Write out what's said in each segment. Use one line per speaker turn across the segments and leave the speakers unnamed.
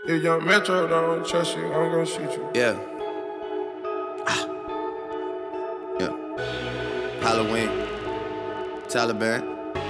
If Young Metro don't trust you, I'm gon' shoot you.
Yeah. Yeah. Halloween. Taliban.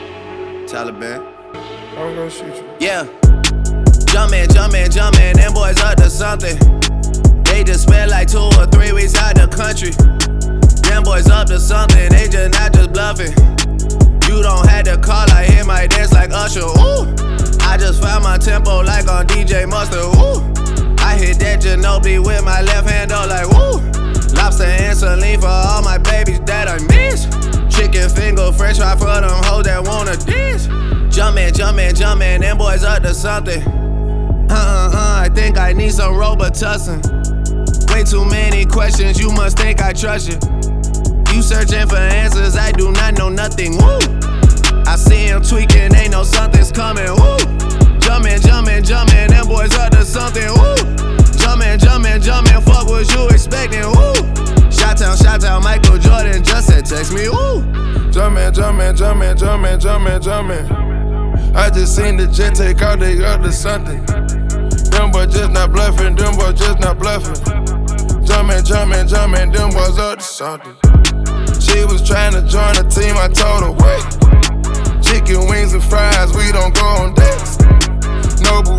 I'm gon' shoot you.
Yeah. Jumpin', them boys up to something. They just spent like 2 or 3 weeks out the country. Them boys up to something, they just not just bluffing. You don't have to call, I hear my dance like Usher, ooh. I just found my tempo like on DJ Mustard, ooh. I hit that Ginobili with my left hand, though, like, woo. Lobster and saline for all my babies that I miss. Chicken finger, french fry for them hoes that wanna dance. Jumpin', them boys up to something. I think I need some Robitussin. Way too many questions, you must think I trust you. You searching for answers, I do not know nothing, woo. I see him tweaking, ain't know something's coming, woo. Jumpin', them boys up to something, woo. Jumpin', fuck what you expecting, woo. Shot town, Michael Jordan just said text me, woo.
Jumpin'. I just seen the jet take out, they up to something. Them boys just not bluffing, Jumpin', them boys up to something. She was trying to join the team, I told her, wait. Chicken wings and fries, we don't go on dates. Nobu.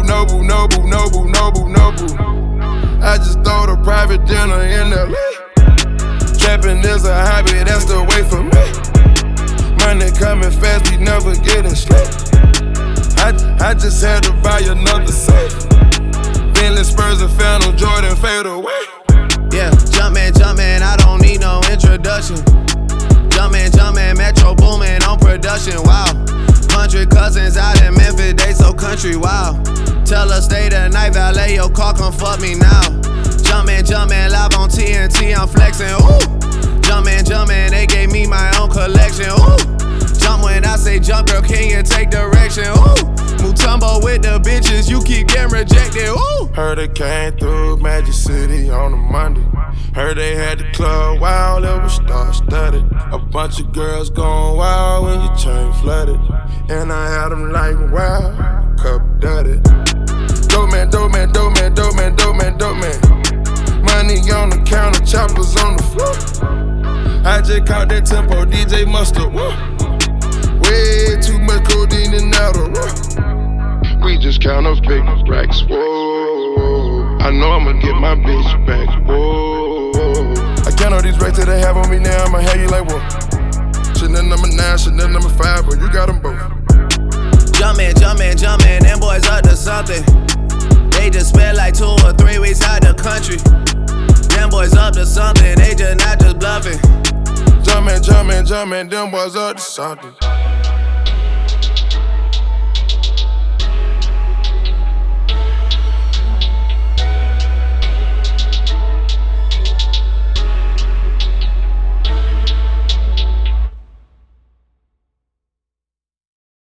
I just throw the private dinner in LA. Trapping is a hobby, that's the way for me. Money coming fast, we never getting sleep. I just had to buy another safe. Bentley Spurs and Phantom Jordan fade away.
Yeah, jumpin', I don't need no introduction. Jumpin', Metro boomin' on production, wow. 100 cousins out in Memphis, they so country, wow. Tell her stay the night, valet your car, come fuck me now. Jumpin', live on TNT, I'm flexin', ooh. Jumpin', they gave me my own collection, ooh. Jump when I say jump, girl, can you take direction, ooh. Mutombo with the bitches, you keep getting rejected, ooh.
Heard it came through Magic City on a Monday. Heard they had the club wild, it was star-studded. A bunch of girls going wild when your chain flooded. And I had them like, wow, cup dirty. Dope man. Money on the counter, choppers on the floor. I just caught that tempo, DJ Mustard, woo. Way too much codeine and Adderall. We just count up big racks, whoa. I know I'ma get my bitch back, whoa. I count all these racks that they have on me now, I'ma have you like, whoa. Chanel number 9, Chanel number 5, but you got them both.
Jumpin', them boys up to something. They just spent like 2 or 3 weeks out the country. Them boys up to something, they just not just bluffing.
Jumpin', them boys up to something.